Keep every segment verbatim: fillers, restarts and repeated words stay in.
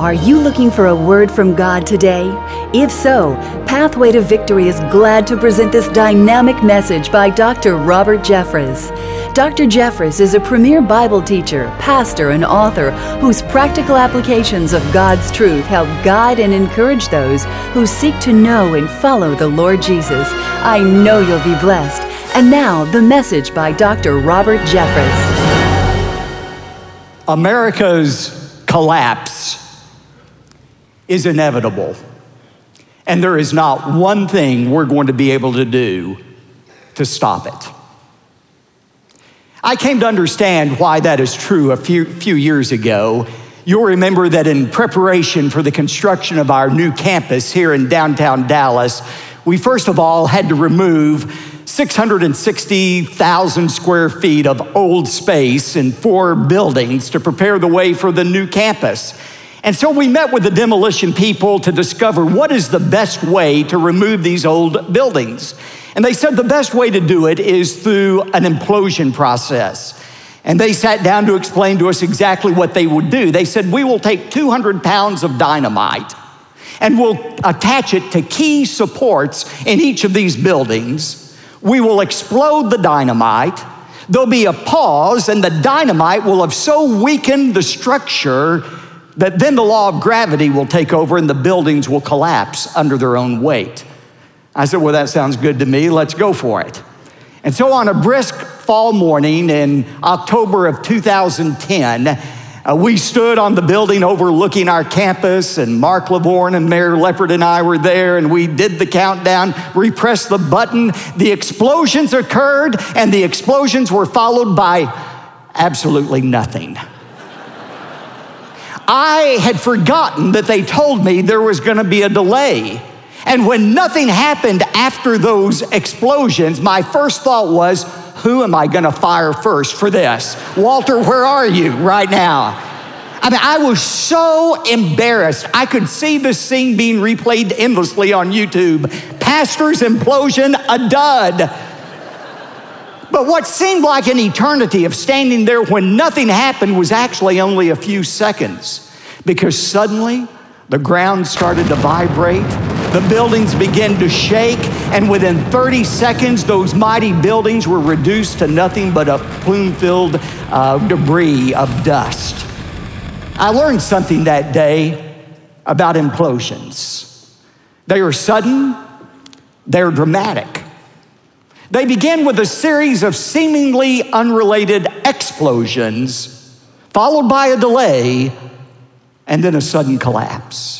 Are you looking for a word from God today? If so, Pathway to Victory is glad to present this dynamic message by Doctor Robert Jeffress. Doctor Jeffress is a premier Bible teacher, pastor, and author whose practical applications of God's truth help guide and encourage those who seek to know and follow the Lord Jesus. I know you'll be blessed. And now, the message by Doctor Robert Jeffress. America's collapse is inevitable, and there is not one thing we're going to be able to do to stop it. I came to understand why that is true a few, few years ago. You'll remember that in preparation for the construction of our new campus here in downtown Dallas, we first of all had to remove six hundred sixty thousand square feet of old space in four buildings to prepare the way for the new campus. And so we met with the demolition people to discover what is the best way to remove these old buildings. And they said the best way to do it is through an implosion process. And they sat down to explain to us exactly what they would do. They said, we will take two hundred pounds of dynamite and we'll attach it to key supports in each of these buildings. We will explode the dynamite. There'll be a pause, and the dynamite will have so weakened the structure that then the law of gravity will take over and the buildings will collapse under their own weight. I said, well, that sounds good to me. Let's go for it. And so on a brisk fall morning in October of two thousand ten, uh, we stood on the building overlooking our campus, and Mark Lavorne and Mayor Leopard and I were there, and we did the countdown. We pressed the button. The explosions occurred, and the explosions were followed by absolutely nothing. I had forgotten that they told me there was going to be a delay. And when nothing happened after those explosions, my first thought was, who am I going to fire first for this? Walter, where are you right now? I mean, I was so embarrassed. I could see this scene being replayed endlessly on YouTube. Pastor's implosion, a dud. But what seemed like an eternity of standing there when nothing happened was actually only a few seconds, because suddenly the ground started to vibrate, the buildings began to shake, and within thirty seconds, those mighty buildings were reduced to nothing but a plume-filled uh, debris of dust. I learned something that day about implosions. They are sudden, they're dramatic. They begin with a series of seemingly unrelated explosions, followed by a delay, and then a sudden collapse.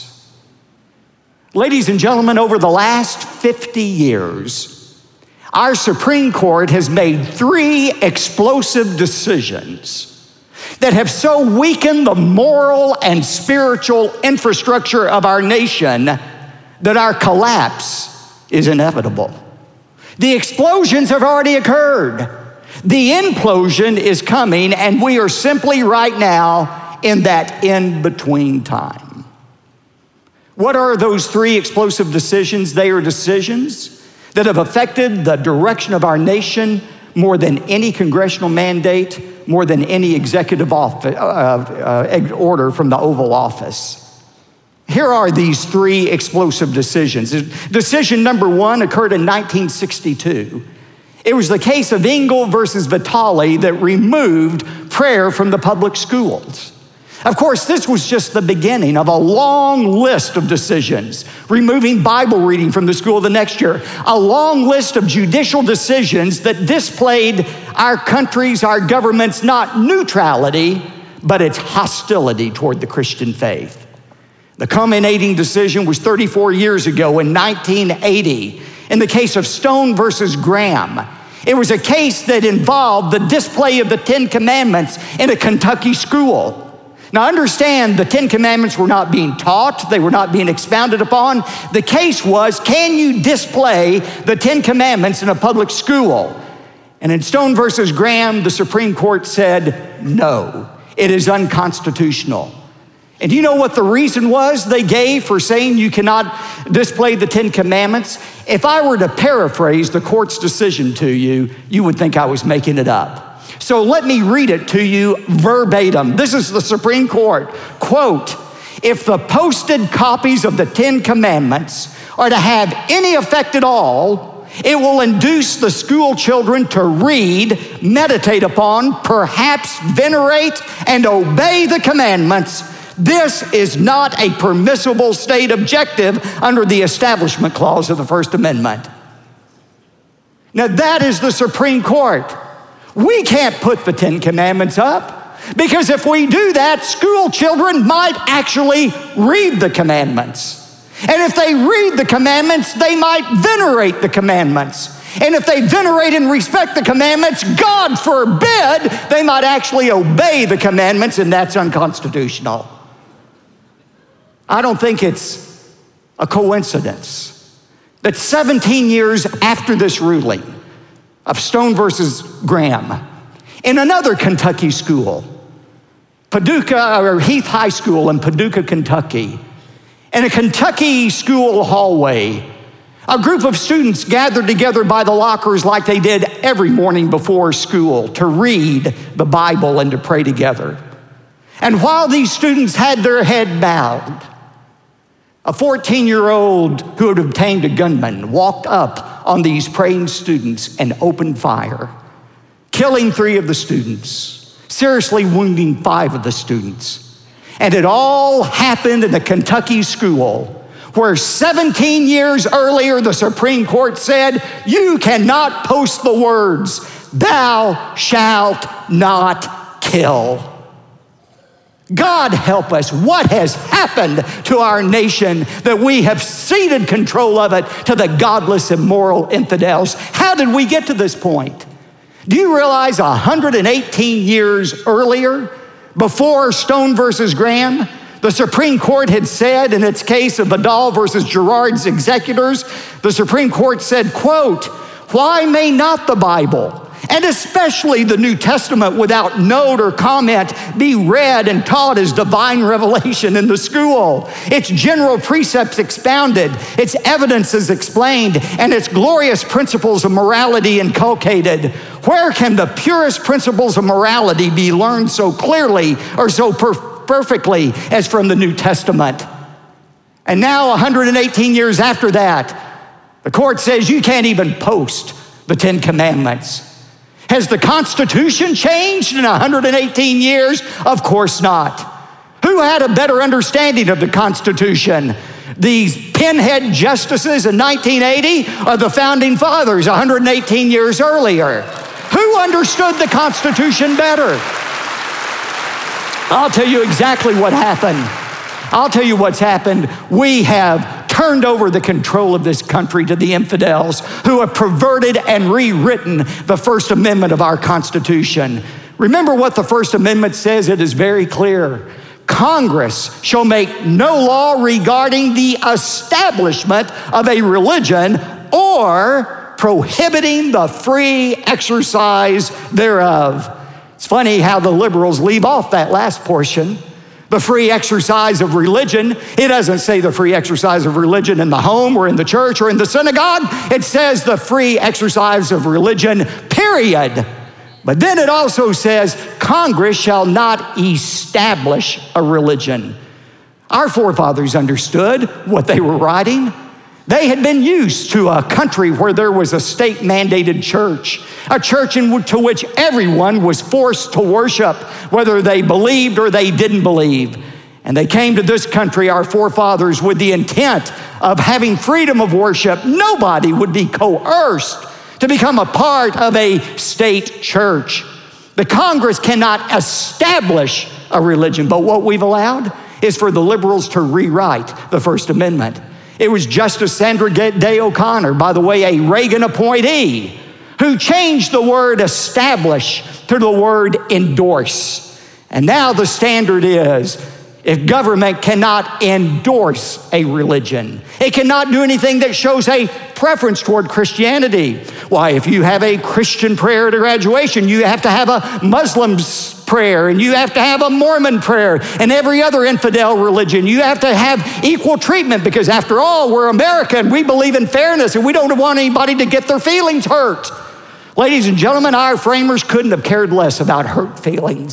Ladies and gentlemen, over the last fifty years, our Supreme Court has made three explosive decisions that have so weakened the moral and spiritual infrastructure of our nation that our collapse is inevitable. The explosions have already occurred. The implosion is coming, and we are simply right now in that in-between time. What are those three explosive decisions? They are decisions that have affected the direction of our nation more than any congressional mandate, more than any executive office, uh, uh, order from the Oval Office. Here are these three explosive decisions. Decision number one occurred in nineteen sixty-two. It was the case of Engel versus Vitale that removed prayer from the public schools. Of course, this was just the beginning of a long list of decisions, removing Bible reading from the school the next year, a long list of judicial decisions that displayed our country's, our government's not neutrality, but its hostility toward the Christian faith. The culminating decision was thirty-four years ago in nineteen eighty in the case of Stone versus Graham. It was a case that involved the display of the Ten Commandments in a Kentucky school. Now understand, the Ten Commandments were not being taught, they were not being expounded upon. The case was, can you display the Ten Commandments in a public school? And in Stone versus Graham, the Supreme Court said, no, it is unconstitutional. And do you know what the reason was they gave for saying you cannot display the Ten Commandments? If I were to paraphrase the court's decision to you, you would think I was making it up. So let me read it to you verbatim. This is the Supreme Court. Quote, if the posted copies of the Ten Commandments are to have any effect at all, it will induce the school children to read, meditate upon, perhaps venerate, and obey the commandments. This is not a permissible state objective under the Establishment Clause of the First Amendment. Now that is the Supreme Court. We can't put the Ten Commandments up, because if we do that, school children might actually read the commandments. And if they read the commandments, they might venerate the commandments. And if they venerate and respect the commandments, God forbid, they might actually obey the commandments, and that's unconstitutional. I don't think it's a coincidence that seventeen years after this ruling of Stone versus Graham, in another Kentucky school, Paducah, or Heath High School in Paducah, Kentucky, in a Kentucky school hallway, a group of students gathered together by the lockers like they did every morning before school to read the Bible and to pray together. And while these students had their head bowed, a fourteen-year-old who had obtained a gunman walked up on these praying students and opened fire, killing three of the students, seriously wounding five of the students. And it all happened in a Kentucky school where seventeen years earlier the Supreme Court said, you cannot post the words, thou shalt not kill. God help us. What has happened to our nation that we have ceded control of it to the godless, immoral infidels? How did we get to this point? Do you realize one hundred eighteen years earlier, before Stone versus Graham, the Supreme Court had said in its case of Vidal versus Girard's executors, the Supreme Court said, quote, why may not the Bible, and especially the New Testament without note or comment, be read and taught as divine revelation in the school? Its general precepts expounded, its evidences explained, and its glorious principles of morality inculcated. Where can the purest principles of morality be learned so clearly or so per- perfectly as from the New Testament? And now, one hundred eighteen years after that, the court says you can't even post the Ten Commandments. Has the Constitution changed in one hundred eighteen years? Of course not. Who had a better understanding of the Constitution? These pinhead justices in nineteen eighty or the founding fathers one hundred eighteen years earlier? Who understood the Constitution better? I'll tell you exactly what happened. I'll tell you what's happened. We have turned over the control of this country to the infidels who have perverted and rewritten the First Amendment of our Constitution. Remember what the First Amendment says. It is very clear. Congress shall make no law regarding the establishment of a religion or prohibiting the free exercise thereof. It's funny how the liberals leave off that last portion. The free exercise of religion. It doesn't say the free exercise of religion in the home or in the church or in the synagogue. It says the free exercise of religion, period. But then it also says Congress shall not establish a religion. Our forefathers understood what they were writing. They had been used to a country where there was a state-mandated church, a church in to which everyone was forced to worship, whether they believed or they didn't believe. And they came to this country, our forefathers, with the intent of having freedom of worship. Nobody would be coerced to become a part of a state church. The Congress cannot establish a religion, but what we've allowed is for the liberals to rewrite the First Amendment. It was Justice Sandra Day O'Connor, by the way, a Reagan appointee, who changed the word establish to the word endorse. And now the standard is, if government cannot endorse a religion, it cannot do anything that shows a preference toward Christianity. Why, if you have a Christian prayer at a graduation, you have to have a Muslim's prayer, and you have to have a Mormon prayer, and every other infidel religion. You have to have equal treatment, because after all, we're American. We believe in fairness, and we don't want anybody to get their feelings hurt. Ladies and gentlemen, our framers couldn't have cared less about hurt feelings.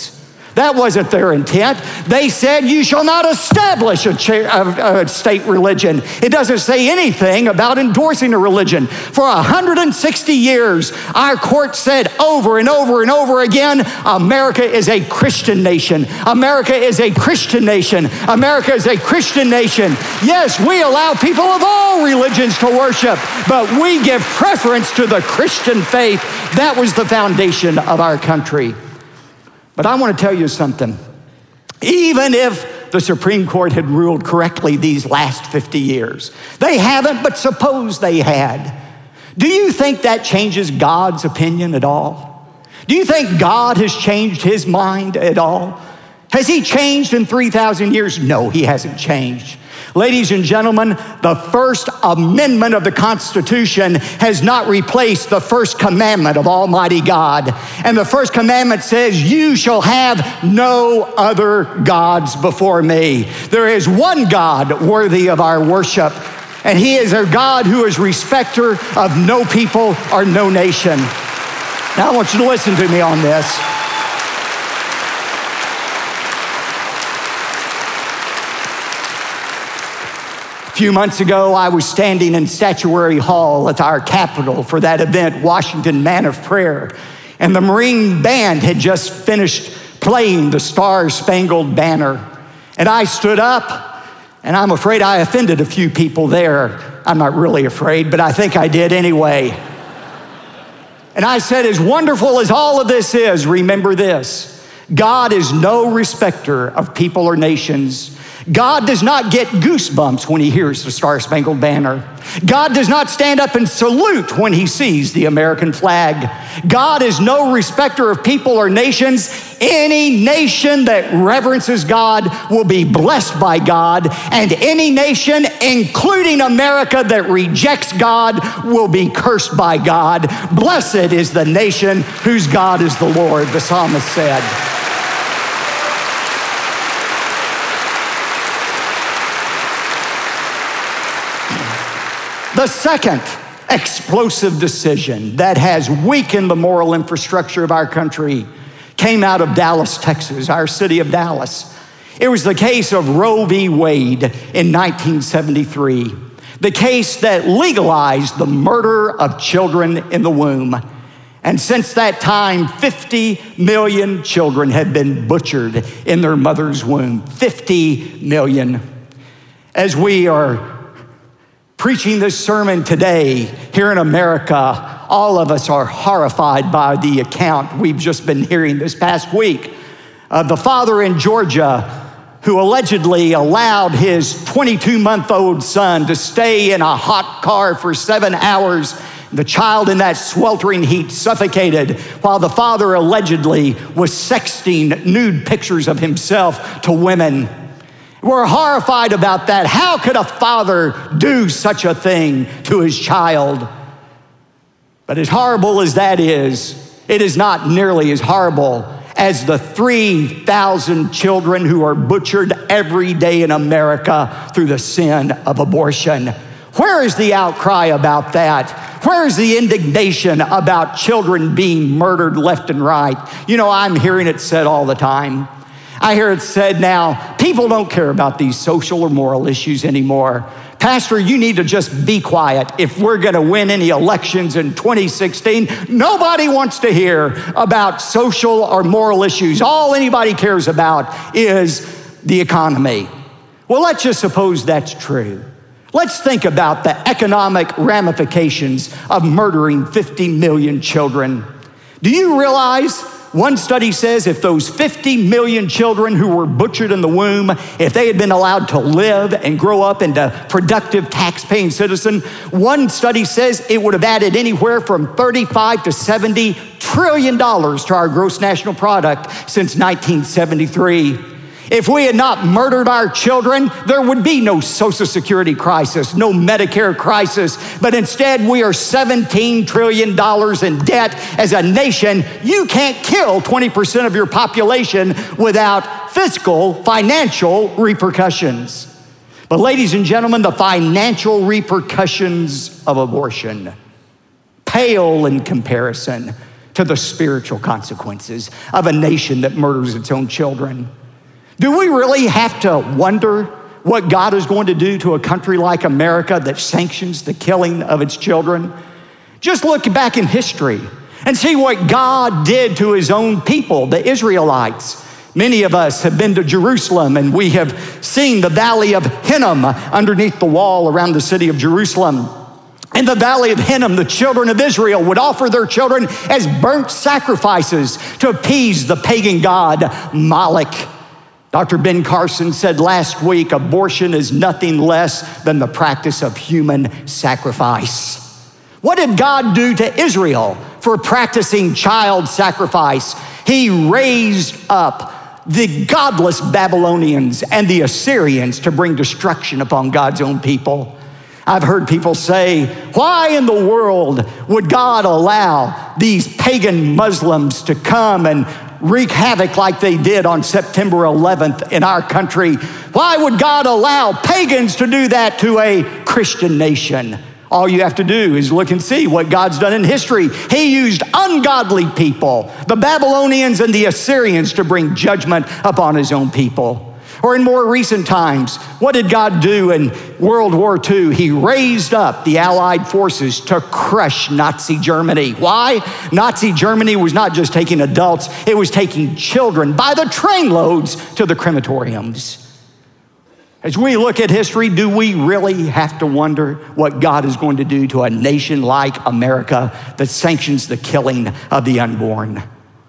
That wasn't their intent. They said, you shall not establish a, cha- a, a state religion. It doesn't say anything about endorsing a religion. For one hundred sixty years, our court said over and over and over again, America is a Christian nation. America is a Christian nation. America is a Christian nation. Yes, we allow people of all religions to worship, but we give preference to the Christian faith. That was the foundation of our country. But I want to tell you something. Even if the Supreme Court had ruled correctly these last fifty years, they haven't, but suppose they had. Do you think that changes God's opinion at all? Do you think God has changed his mind at all? Has he changed in three thousand years? No, he hasn't changed. Ladies and gentlemen, the First Amendment of the Constitution has not replaced the first commandment of Almighty God. And the first commandment says, you shall have no other gods before me. There is one God worthy of our worship, and he is a God who is respecter of no people or no nation. Now I want you to listen to me on this. A few months ago, I was standing in Statuary Hall at our Capitol for that event, Washington Man of Prayer, and the Marine Band had just finished playing the Star-Spangled Banner. And I stood up, and I'm afraid I offended a few people there. I'm not really afraid, but I think I did anyway. And I said, as wonderful as all of this is, remember this: God is no respecter of people or nations. God does not get goosebumps when he hears the Star-Spangled Banner. God does not stand up and salute when he sees the American flag. God is no respecter of people or nations. Any nation that reverences God will be blessed by God, and any nation, including America, that rejects God will be cursed by God. Blessed is the nation whose God is the Lord, the psalmist said. The second explosive decision that has weakened the moral infrastructure of our country came out of Dallas, Texas, our city of Dallas. It was the case of Roe v. Wade in nineteen seventy-three, the case that legalized the murder of children in the womb. And since that time, fifty million children have been butchered in their mother's womb. fifty million. As we are preaching this sermon today here in America, all of us are horrified by the account we've just been hearing this past week of the father in Georgia who allegedly allowed his twenty-two-month-old son to stay in a hot car for seven hours. The child in that sweltering heat suffocated while the father allegedly was sexting nude pictures of himself to women. We're horrified about that. How could a father do such a thing to his child? But as horrible as that is, it is not nearly as horrible as the three thousand children who are butchered every day in America through the sin of abortion. Where is the outcry about that? Where is the indignation about children being murdered left and right? You know, I'm hearing it said all the time. I hear it said now, people don't care about these social or moral issues anymore. Pastor, you need to just be quiet. If we're going to win any elections in twenty sixteen, nobody wants to hear about social or moral issues. All anybody cares about is the economy. Well, let's just suppose that's true. Let's think about the economic ramifications of murdering fifty million children. Do you realize one study says if those fifty million children who were butchered in the womb, if they had been allowed to live and grow up into productive tax-paying citizens, one study says it would have added anywhere from thirty-five to seventy trillion dollars to our gross national product since nineteen seventy-three. If we had not murdered our children, there would be no Social Security crisis, no Medicare crisis, but instead we are seventeen trillion dollars in debt as a nation. You can't kill twenty percent of your population without fiscal, financial repercussions. But ladies and gentlemen, the financial repercussions of abortion pale in comparison to the spiritual consequences of a nation that murders its own children. Do we really have to wonder what God is going to do to a country like America that sanctions the killing of its children? Just look back in history and see what God did to his own people, the Israelites. Many of us have been to Jerusalem, and we have seen the valley of Hinnom underneath the wall around the city of Jerusalem. In the valley of Hinnom, the children of Israel would offer their children as burnt sacrifices to appease the pagan god Moloch. Doctor Ben Carson said last week, abortion is nothing less than the practice of human sacrifice. What did God do to Israel for practicing child sacrifice? He raised up the godless Babylonians and the Assyrians to bring destruction upon God's own people. I've heard people say, why in the world would God allow these pagan Muslims to come and wreak havoc like they did on September eleventh in our country? Why would God allow pagans to do that to a Christian nation? All you have to do is look and see what God's done in history. He used ungodly people, the Babylonians and the Assyrians, to bring judgment upon his own people. Or in more recent times, what did God do in World War Two? He raised up the Allied forces to crush Nazi Germany. Why? Nazi Germany was not just taking adults, it was taking children by the trainloads to the crematoriums. As we look at history, do we really have to wonder what God is going to do to a nation like America that sanctions the killing of the unborn?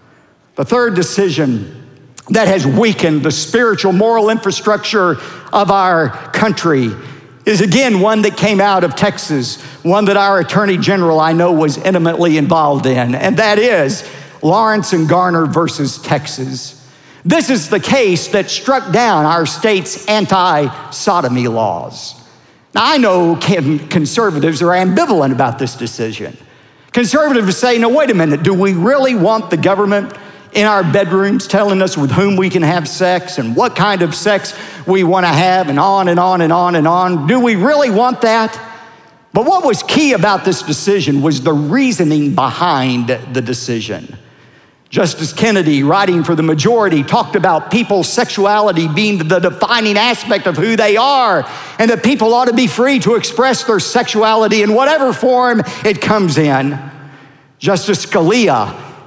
The third decision that has weakened the spiritual moral infrastructure of our country is again one that came out of Texas, one that our Attorney General I know was intimately involved in, and that is Lawrence and Garner versus Texas. This is the case that struck down our state's anti-sodomy laws. Now, I know conservatives are ambivalent about this decision. Conservatives say, no, wait a minute, do we really want the government in our bedrooms telling us with whom we can have sex and what kind of sex we want to have, and on and on and on and on? Do we really want that? But what was key about this decision was the reasoning behind the decision. Justice Kennedy, writing for the majority, talked about people's sexuality being the defining aspect of who they are, and that people ought to be free to express their sexuality in whatever form it comes in. Justice Scalia,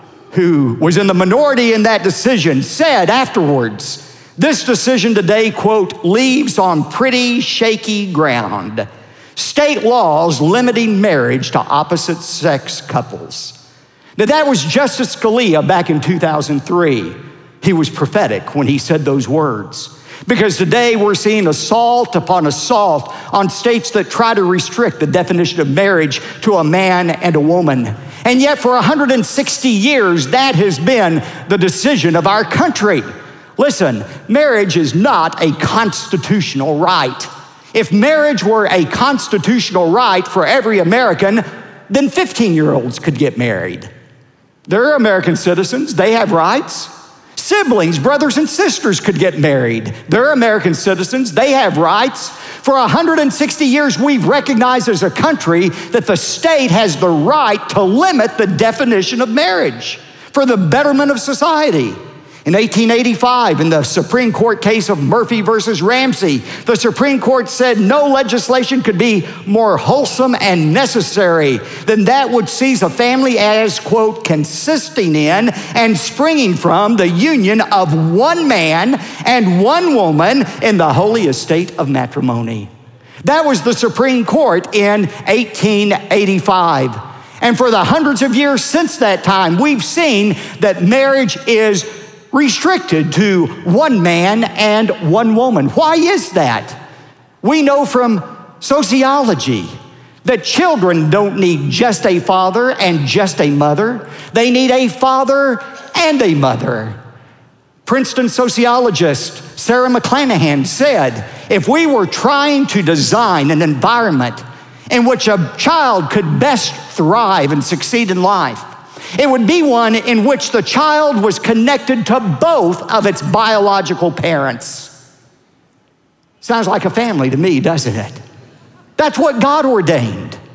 who was in the minority in that decision, said afterwards, this decision today, quote, leaves on pretty shaky ground. State laws limiting marriage to opposite sex couples. Now, that was Justice Scalia back in two thousand three. He was prophetic when he said those words. Because today we're seeing assault upon assault on states that try to restrict the definition of marriage to a man and a woman. And yet for one hundred sixty years, that has been the decision of our country. Listen, marriage is not a constitutional right. If marriage were a constitutional right for every American, then fifteen-year-olds could get married. They're American citizens. They have rights. Siblings, brothers and sisters could get married. They're American citizens. They have rights. For one hundred sixty years, we've recognized as a country that the state has the right to limit the definition of marriage for the betterment of society. In eighteen eighty-five, in the Supreme Court case of Murphy versus Ramsey, the Supreme Court said no legislation could be more wholesome and necessary than that which sees a family as, quote, consisting in and springing from the union of one man and one woman in the holy estate of matrimony. That was the Supreme Court in eighteen eighty-five. And for the hundreds of years since that time, we've seen that marriage is restricted to one man and one woman. Why is that? We know from sociology that children don't need just a father and just a mother. They need a father and a mother. Princeton sociologist Sarah McClanahan said, if we were trying to design an environment in which a child could best thrive and succeed in life, it would be one in which the child was connected to both of its biological parents. Sounds like a family to me, doesn't it? That's what God ordained.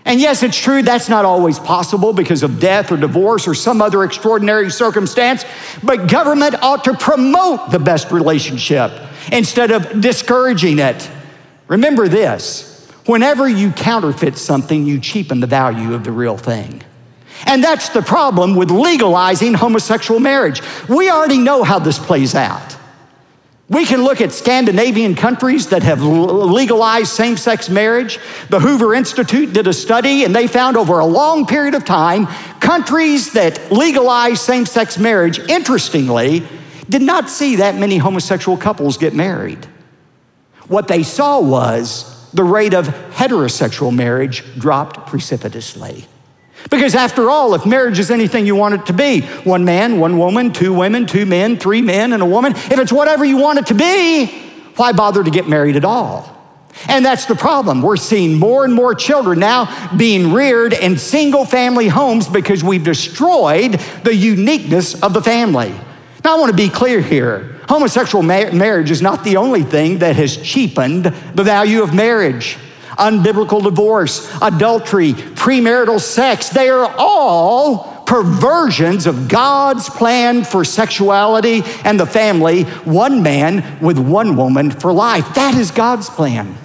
And yes, it's true, that's not always possible because of death or divorce or some other extraordinary circumstance, but government ought to promote the best relationship instead of discouraging it. Remember this, whenever you counterfeit something, you cheapen the value of the real thing. And that's the problem with legalizing homosexual marriage. We already know how this plays out. We can look at Scandinavian countries that have legalized same-sex marriage. The Hoover Institute did a study, and they found over a long period of time, countries that legalized same-sex marriage, interestingly, did not see that many homosexual couples get married. What they saw was the rate of heterosexual marriage dropped precipitously. Because after all, if marriage is anything you want it to be, one man, one woman, two women, two men, three men, and a woman, if it's whatever you want it to be, why bother to get married at all? And that's the problem. We're seeing more and more children now being reared in single-family homes because we've destroyed the uniqueness of the family. Now, I want to be clear here. Homosexual ma- marriage is not the only thing that has cheapened the value of marriage. Unbiblical divorce, adultery, premarital sex, they are all perversions of God's plan for sexuality and the family, one man with one woman for life. That is God's plan.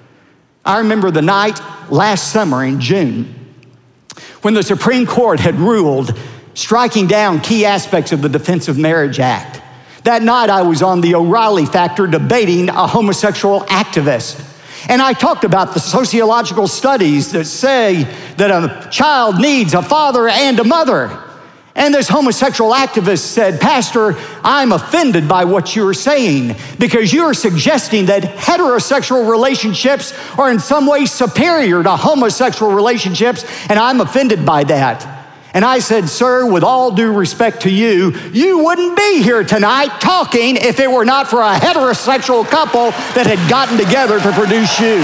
I remember the night last summer in June when the Supreme Court had ruled striking down key aspects of the Defense of Marriage Act. That night I was on the O'Reilly Factor debating a homosexual activist. And I talked about the sociological studies that say that a child needs a father and a mother. And this homosexual activist said, Pastor, I'm offended by what you're saying because you're suggesting that heterosexual relationships are in some way superior to homosexual relationships, and I'm offended by that. And I said, sir, with all due respect to you, you wouldn't be here tonight talking if it were not for a heterosexual couple that had gotten together to produce you.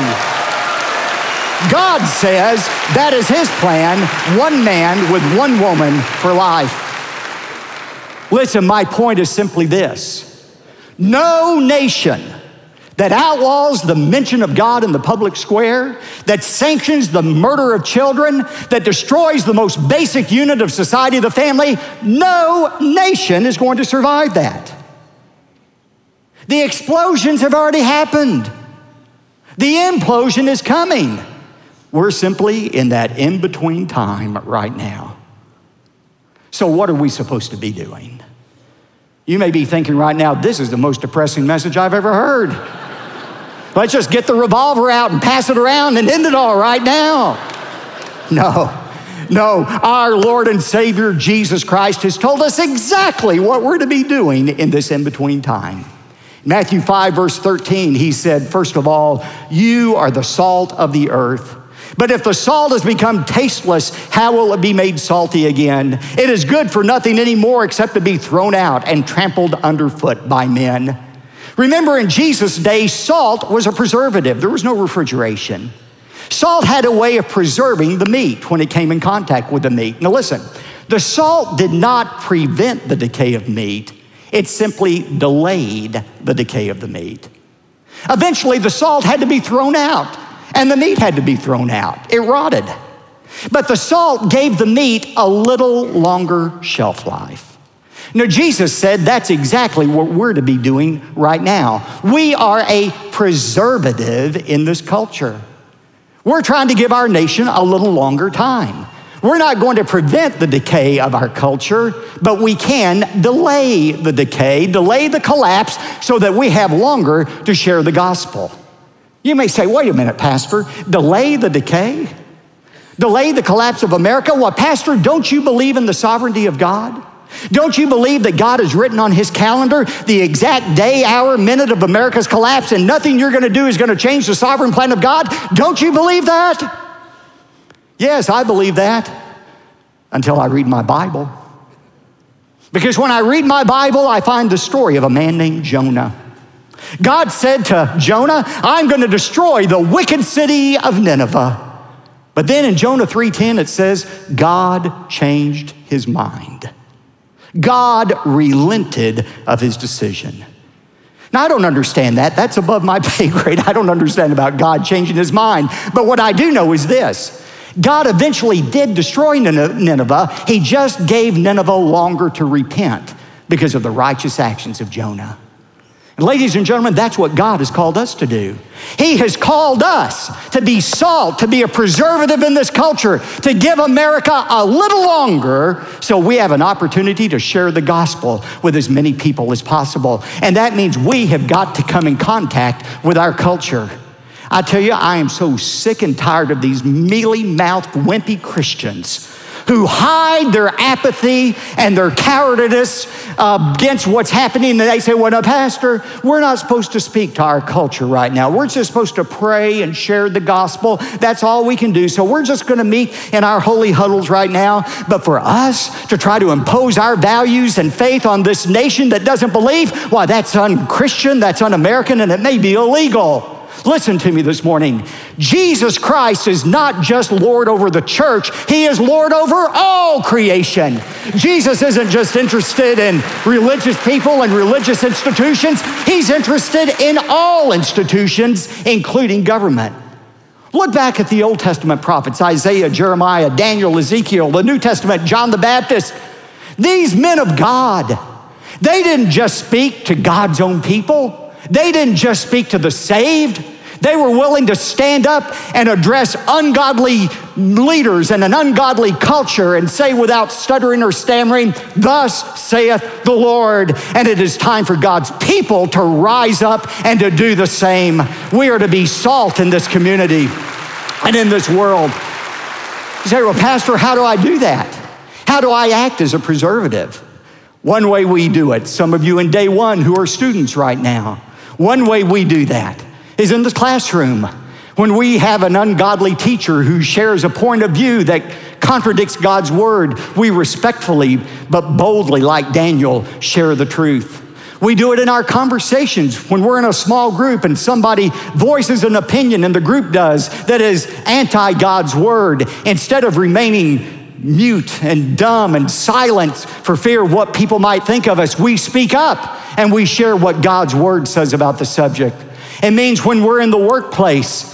God says that is his plan, one man with one woman for life. Listen, my point is simply this. No nation that outlaws the mention of God in the public square, that sanctions the murder of children, that destroys the most basic unit of society, the family, no nation is going to survive that. The explosions have already happened. The implosion is coming. We're simply in that in-between time right now. So what are we supposed to be doing? You may be thinking right now, this is the most depressing message I've ever heard. Let's just get the revolver out and pass it around and end it all right now. No, no, our Lord and Savior Jesus Christ has told us exactly what we're to be doing in this in-between time. Matthew five, verse thirteen, he said, first of all, you are the salt of the earth. But if the salt has become tasteless, how will it be made salty again? It is good for nothing anymore except to be thrown out and trampled underfoot by men. Remember, in Jesus' day, salt was a preservative. There was no refrigeration. Salt had a way of preserving the meat when it came in contact with the meat. Now listen, the salt did not prevent the decay of meat. It simply delayed the decay of the meat. Eventually, the salt had to be thrown out, and the meat had to be thrown out. It rotted. But the salt gave the meat a little longer shelf life. Now, Jesus said that's exactly what we're to be doing right now. We are a preservative in this culture. We're trying to give our nation a little longer time. We're not going to prevent the decay of our culture, but we can delay the decay, delay the collapse so that we have longer to share the gospel. You may say, wait a minute, Pastor, delay the decay? Delay the collapse of America? Well, Pastor, don't you believe in the sovereignty of God? Don't you believe that God has written on his calendar the exact day, hour, minute of America's collapse, and nothing you're going to do is going to change the sovereign plan of God? Don't you believe that? Yes, I believe that until I read my Bible. Because when I read my Bible, I find the story of a man named Jonah. God said to Jonah, I'm going to destroy the wicked city of Nineveh. But then in Jonah three ten, it says, God changed his mind. God relented of his decision. Now, I don't understand that. That's above my pay grade. I don't understand about God changing his mind. But what I do know is this. God eventually did destroy Nineveh. He just gave Nineveh longer to repent because of the righteous actions of Jonah. And ladies and gentlemen, that's what God has called us to do. He has called us to be salt, to be a preservative in this culture, to give America a little longer so we have an opportunity to share the gospel with as many people as possible. And that means we have got to come in contact with our culture. I tell you, I am so sick and tired of these mealy-mouthed, wimpy Christians who hide their apathy and their cowardice uh, against what's happening. And they say, well, no, Pastor, we're not supposed to speak to our culture right now. We're just supposed to pray and share the gospel. That's all we can do. So we're just going to meet in our holy huddles right now. But for us to try to impose our values and faith on this nation that doesn't believe, why, that's un-Christian, that's un-American, and it may be illegal. Listen to me this morning. Jesus Christ is not just Lord over the church. He is Lord over all creation. Jesus isn't just interested in religious people and religious institutions. He's interested in all institutions, including government. Look back at the Old Testament prophets, Isaiah, Jeremiah, Daniel, Ezekiel, the New Testament, John the Baptist. These men of God, they didn't just speak to God's own people. They didn't just speak to the saved. They were willing to stand up and address ungodly leaders and an ungodly culture and say without stuttering or stammering, thus saith the Lord. And it is time for God's people to rise up and to do the same. We are to be salt in this community and in this world. You say, well, Pastor, how do I do that? How do I act as a preservative? One way we do it, some of you in day one who are students right now, one way we do that is in the classroom. When we have an ungodly teacher who shares a point of view that contradicts God's word, we respectfully but boldly, like Daniel, share the truth. We do it in our conversations when we're in a small group and somebody voices an opinion, and the group does, that is anti-God's word. Instead of remaining mute and dumb and silent for fear of what people might think of us, we speak up and we share what God's word says about the subject. It means when we're in the workplace,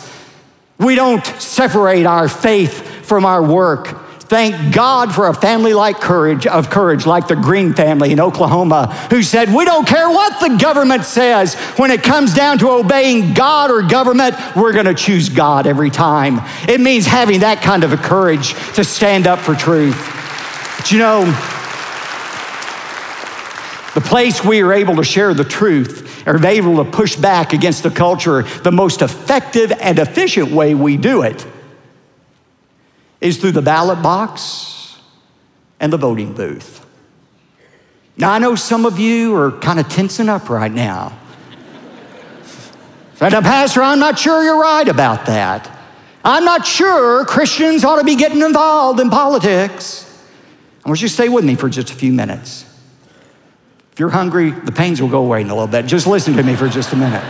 we don't separate our faith from our work. Thank God for a family like courage of courage, like the Green family in Oklahoma, who said, we don't care what the government says. When it comes down to obeying God or government, we're going to choose God every time. It means having that kind of a courage to stand up for truth. But you know, the place we are able to share the truth, are able to push back against the culture, the most effective and efficient way we do it is through the ballot box and the voting booth. Now, I know some of you are kind of tensing up right now. Now, Pastor, I'm not sure you're right about that. I'm not sure Christians ought to be getting involved in politics. I want you to stay with me for just a few minutes. If you're hungry, the pains will go away in a little bit. Just listen to me for just a minute.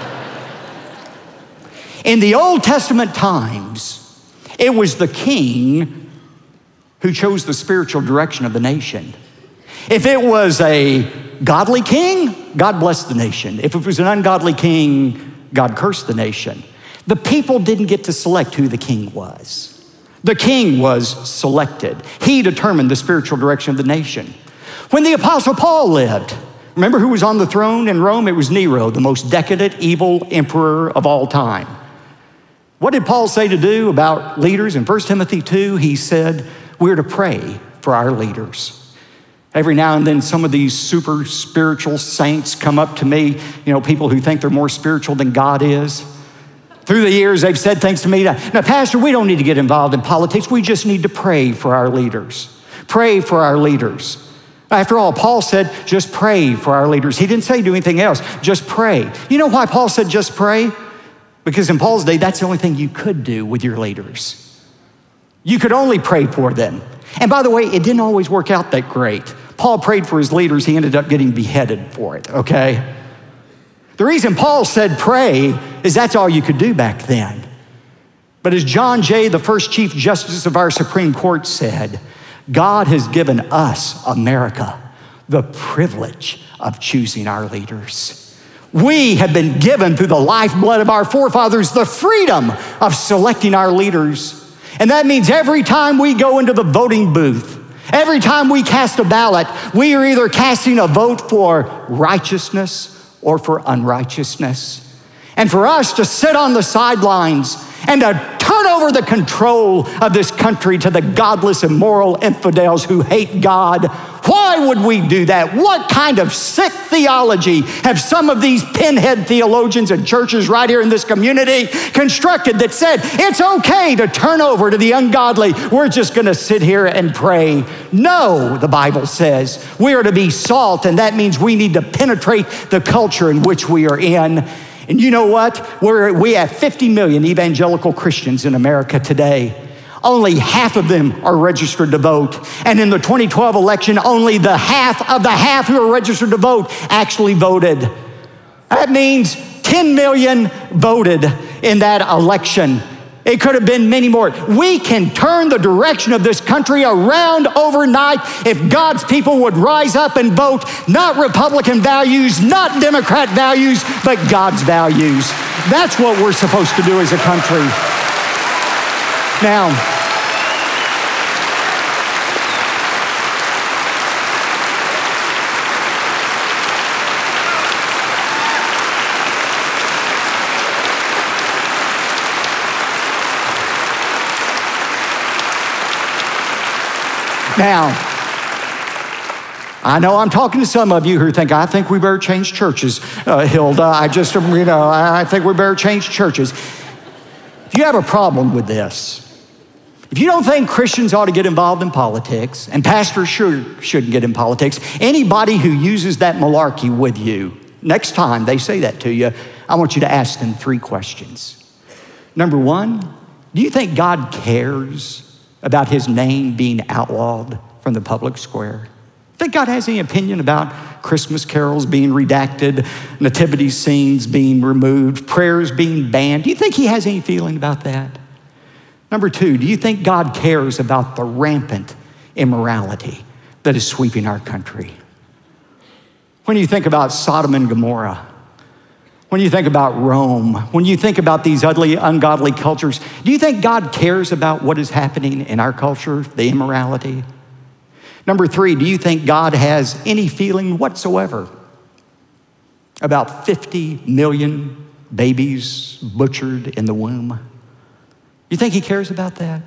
In the Old Testament times, it was the king who chose the spiritual direction of the nation. If it was a godly king, God blessed the nation. If it was an ungodly king, God cursed the nation. The people didn't get to select who the king was. The king was selected. He determined the spiritual direction of the nation. When the Apostle Paul lived, remember who was on the throne in Rome? It was Nero, the most decadent, evil emperor of all time. What did Paul say to do about leaders? In First Timothy two, he said, we're to pray for our leaders. Every now and then, some of these super spiritual saints come up to me, you know, people who think they're more spiritual than God is. Through the years, they've said things to me. Now, Pastor, we don't need to get involved in politics. We just need to pray for our leaders. Pray for our leaders. After all, Paul said, just pray for our leaders. He didn't say do anything else, just pray. You know why Paul said just pray? Because in Paul's day, that's the only thing you could do with your leaders. You could only pray for them. And by the way, it didn't always work out that great. Paul prayed for his leaders. He ended up getting beheaded for it, okay? The reason Paul said pray is that's all you could do back then. But as John Jay, the first Chief Justice of our Supreme Court, said, God has given us, America, the privilege of choosing our leaders. We have been given through the lifeblood of our forefathers the freedom of selecting our leaders. And that means every time we go into the voting booth, every time we cast a ballot, we are either casting a vote for righteousness or for unrighteousness. And for us to sit on the sidelines and to turn over the control of this country to the godless, immoral infidels who hate God, why would we do that? What kind of sick theology have some of these pinhead theologians and churches right here in this community constructed that said it's okay to turn over to the ungodly? We're just going to sit here and pray. No, the Bible says we are to be salt, and that means we need to penetrate the culture in which we are in. And you know what? We're, we have fifty million evangelical Christians in America today. Only half of them are registered to vote. And in the twenty twelve election, only the half of the half who are registered to vote actually voted. That means ten million voted in that election. It could have been many more. We can turn the direction of this country around overnight if God's people would rise up and vote, not Republican values, not Democrat values, but God's values. That's what we're supposed to do as a country. Now, Now, I know I'm talking to some of you who think, I think we better change churches, uh, Hilda. I just, you know, I think we better change churches. If you have a problem with this, if you don't think Christians ought to get involved in politics, and pastors should, shouldn't get in politics, anybody who uses that malarkey with you, next time they say that to you, I want you to ask them three questions. Number one, do you think God cares about his name being outlawed from the public square? Think God has any opinion about Christmas carols being redacted, nativity scenes being removed, prayers being banned? Do you think he has any feeling about that? Number two, do you think God cares about the rampant immorality that is sweeping our country? When you think about Sodom and Gomorrah, when you think about Rome, when you think about these ugly, ungodly cultures, do you think God cares about what is happening in our culture, the immorality? Number three, do you think God has any feeling whatsoever about fifty million babies butchered in the womb? You think he cares about that?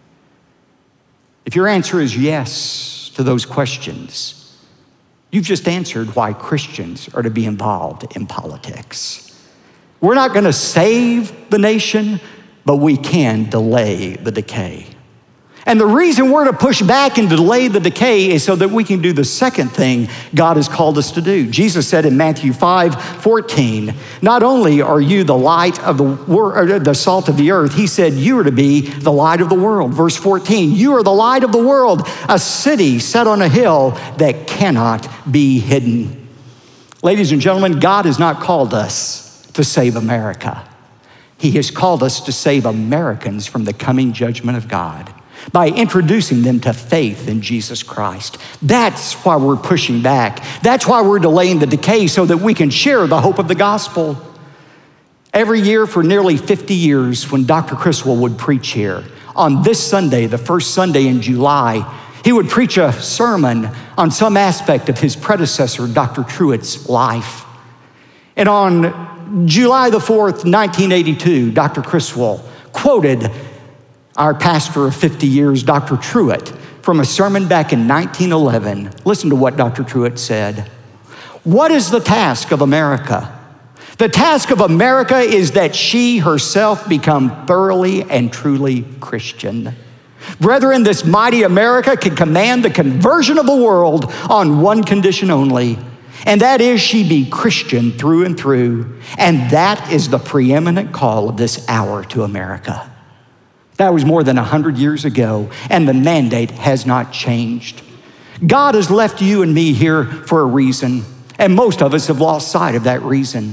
If your answer is yes to those questions, you've just answered why Christians are to be involved in politics. We're not going to save the nation, but we can delay the decay. And the reason we're to push back and delay the decay is so that we can do the second thing God has called us to do. Jesus said in Matthew five fourteen, not only are you the light of the world, or the salt of the earth, he said you are to be the light of the world. Verse fourteen, you are the light of the world, a city set on a hill that cannot be hidden. Ladies and gentlemen, God has not called us to save America. He has called us to save Americans from the coming judgment of God by introducing them to faith in Jesus Christ. That's why we're pushing back. That's why we're delaying the decay, so that we can share the hope of the gospel. Every year for nearly fifty years, when Doctor Criswell would preach here, on this Sunday, the first Sunday in July, he would preach a sermon on some aspect of his predecessor, Doctor Truett's life. And on July the fourth, nineteen eighty-two, Doctor Criswell quoted our pastor of fifty years, Doctor Truett, from a sermon back in nineteen eleven. Listen to what Doctor Truett said. What is the task of America? The task of America is that she herself become thoroughly and truly Christian. Brethren, this mighty America can command the conversion of the world on one condition only, and that is she be Christian through and through. And that is the preeminent call of this hour to America. That was more than one hundred years ago, and the mandate has not changed. God has left you and me here for a reason, and most of us have lost sight of that reason.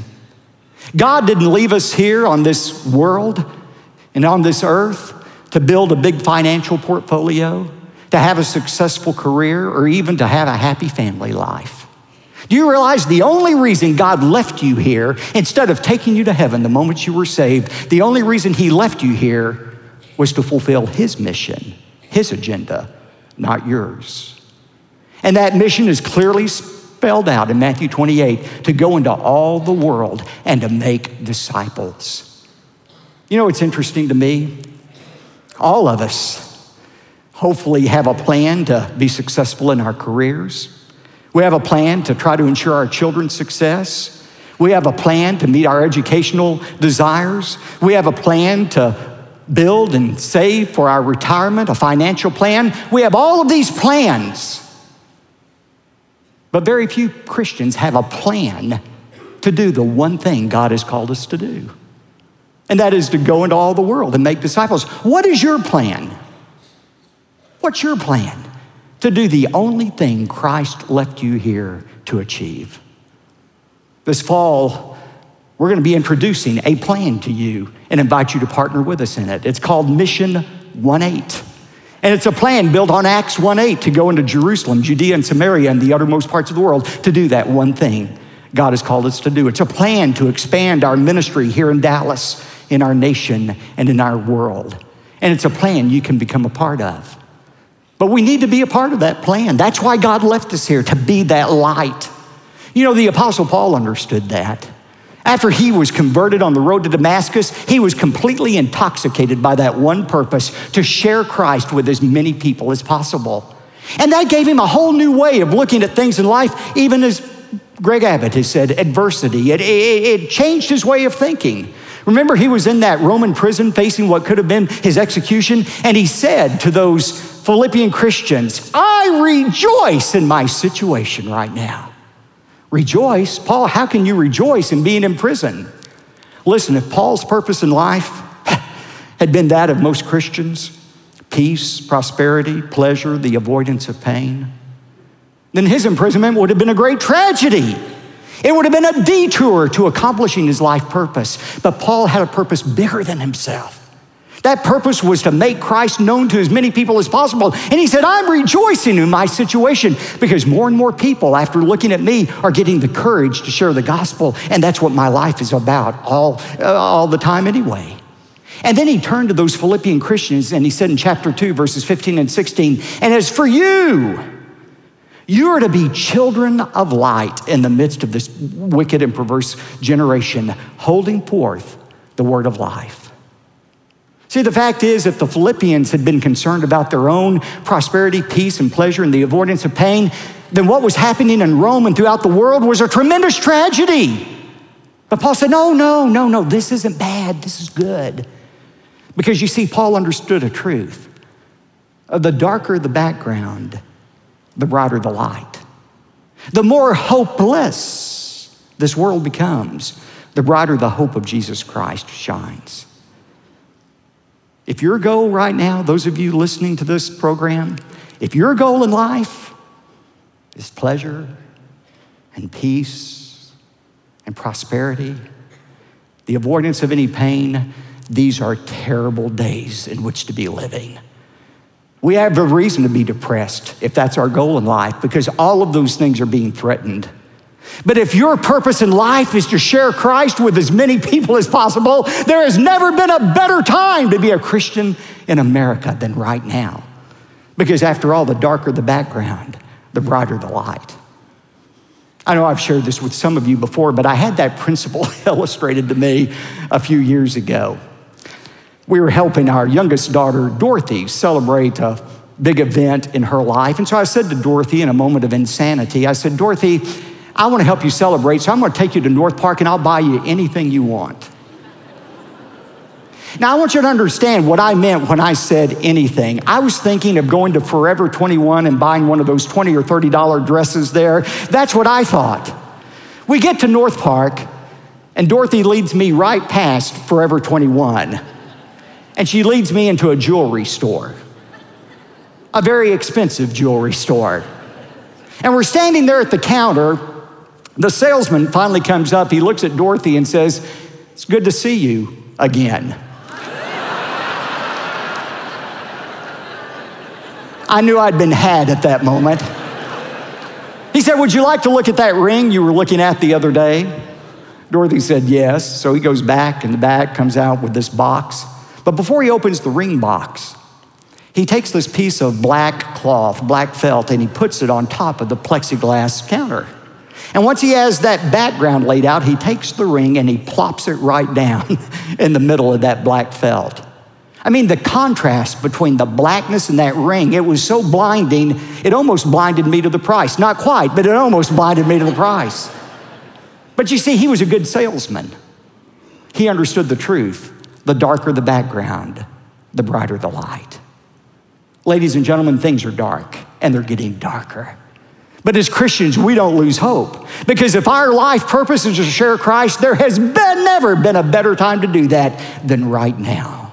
God didn't leave us here on this world and on this earth to build a big financial portfolio, to have a successful career, or even to have a happy family life. Do you realize the only reason God left you here, instead of taking you to heaven the moment you were saved, the only reason he left you here was to fulfill his mission, his agenda, not yours. And that mission is clearly spelled out in Matthew twenty-eight, to go into all the world and to make disciples. You know what's interesting to me? All of us hopefully have a plan to be successful in our careers. We have a plan to try to ensure our children's success. We have a plan to meet our educational desires. We have a plan to build and save for our retirement, a financial plan. We have all of these plans. But very few Christians have a plan to do the one thing God has called us to do. And that is to go into all the world and make disciples. What is your plan? What's your plan? To do the only thing Christ left you here to achieve. This fall, we're going to be introducing a plan to you and invite you to partner with us in it. It's called Mission one eight. And it's a plan built on Acts one eight to go into Jerusalem, Judea, and Samaria, and the uttermost parts of the world to do that one thing God has called us to do. It's a plan to expand our ministry here in Dallas, in our nation, and in our world. And it's a plan you can become a part of. But we need to be a part of that plan. That's why God left us here, to be that light. You know, the Apostle Paul understood that. After he was converted on the road to Damascus, he was completely intoxicated by that one purpose, to share Christ with as many people as possible. And that gave him a whole new way of looking at things in life, even as Greg Abbott has said, adversity. It, it, it changed his way of thinking. Remember, he was in that Roman prison facing what could have been his execution, and he said to those Philippian Christians, I rejoice in my situation right now. Rejoice? Paul, how can you rejoice in being in prison? Listen, if Paul's purpose in life had been that of most Christians, peace, prosperity, pleasure, the avoidance of pain, then his imprisonment would have been a great tragedy. It would have been a detour to accomplishing his life purpose. But Paul had a purpose bigger than himself. That purpose was to make Christ known to as many people as possible. And he said, I'm rejoicing in my situation because more and more people, after looking at me, are getting the courage to share the gospel. And that's what my life is about all, uh, all the time anyway. And then he turned to those Philippian Christians and he said in chapter two, verses fifteen and sixteen, and as for you, you are to be children of light in the midst of this wicked and perverse generation, holding forth the word of life. See, the fact is, if the Philippians had been concerned about their own prosperity, peace, and pleasure, and the avoidance of pain, then what was happening in Rome and throughout the world was a tremendous tragedy. But Paul said, no, no, no, no, this isn't bad, this is good. Because you see, Paul understood a truth. The darker the background, the brighter the light. The more hopeless this world becomes, the brighter the hope of Jesus Christ shines. If your goal right now, those of you listening to this program, if your goal in life is pleasure and peace and prosperity, the avoidance of any pain, these are terrible days in which to be living. We have a reason to be depressed if that's our goal in life, because all of those things are being threatened. But if your purpose in life is to share Christ with as many people as possible, there has never been a better time to be a Christian in America than right now. Because after all, the darker the background, the brighter the light. I know I've shared this with some of you before, but I had that principle illustrated to me a few years ago. We were helping our youngest daughter, Dorothy, celebrate a big event in her life. And so I said to Dorothy in a moment of insanity, I said, Dorothy, I want to help you celebrate, so I'm going to take you to North Park and I'll buy you anything you want. Now, I want you to understand what I meant when I said anything. I was thinking of going to Forever twenty-one and buying one of those twenty or thirty dollar dresses there. That's what I thought. We get to North Park and Dorothy leads me right past Forever twenty-one. And she leads me into a jewelry store, a very expensive jewelry store. And we're standing there at the counter. The salesman finally comes up. He looks at Dorothy and says, it's good to see you again. I knew I'd been had at that moment. He said, would you like to look at that ring you were looking at the other day? Dorothy said, yes. So he goes back in the back, comes out with this box. But before he opens the ring box, he takes this piece of black cloth, black felt, and he puts it on top of the plexiglass counter. And once he has that background laid out, he takes the ring and he plops it right down in the middle of that black felt. I mean, the contrast between the blackness and that ring, it was so blinding, it almost blinded me to the price. Not quite, but it almost blinded me to the price. But you see, he was a good salesman. He understood the truth. The darker the background, the brighter the light. Ladies and gentlemen, things are dark, and they're getting darker. But as Christians, we don't lose hope. Because if our life purpose is to share Christ, there has been, never been a better time to do that than right now.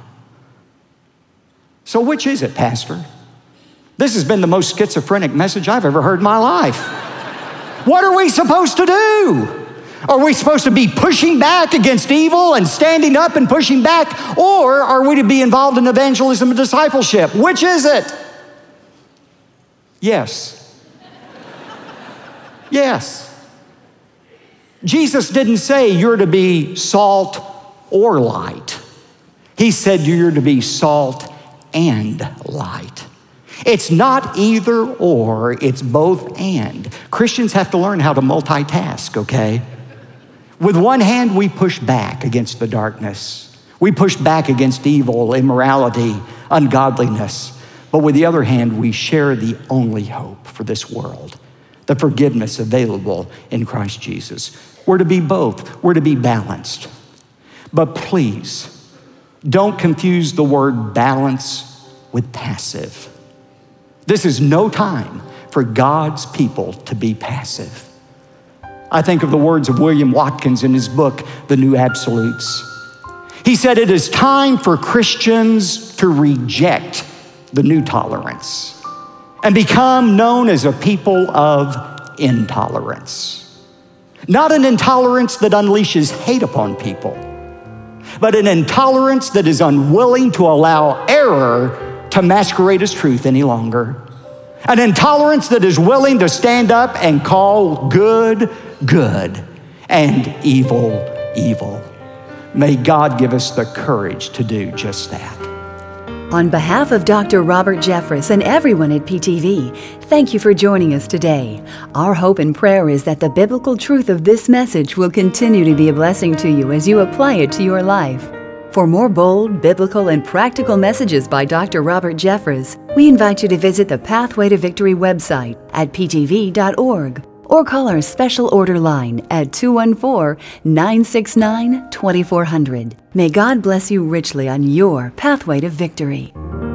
So which is it, Pastor? This has been the most schizophrenic message I've ever heard in my life. What are we supposed to do? Are we supposed to be pushing back against evil and standing up and pushing back? Or are we to be involved in evangelism and discipleship? Which is it? Yes. Yes. Jesus didn't say you're to be salt or light. He said you're to be salt and light. It's not either or, it's both and. Christians have to learn how to multitask, okay? With one hand, we push back against the darkness. We push back against evil, immorality, ungodliness. But with the other hand, we share the only hope for this world, the forgiveness available in Christ Jesus. We're to be both. We're to be balanced. But please, don't confuse the word balance with passive. This is no time for God's people to be passive. I think of the words of William Watkins in his book, The New Absolutes. He said, it is time for Christians to reject the new tolerance and become known as a people of intolerance. Not an intolerance that unleashes hate upon people, but an intolerance that is unwilling to allow error to masquerade as truth any longer. An intolerance that is willing to stand up and call good, good, and evil, evil. May God give us the courage to do just that. On behalf of Doctor Robert Jeffress and everyone at P T V, thank you for joining us today. Our hope and prayer is that the biblical truth of this message will continue to be a blessing to you as you apply it to your life. For more bold, biblical, and practical messages by Doctor Robert Jeffress, we invite you to visit the Pathway to Victory website at p t v dot org or call our special order line at two one four, nine six nine, two four zero zero. May God bless you richly on your pathway to victory.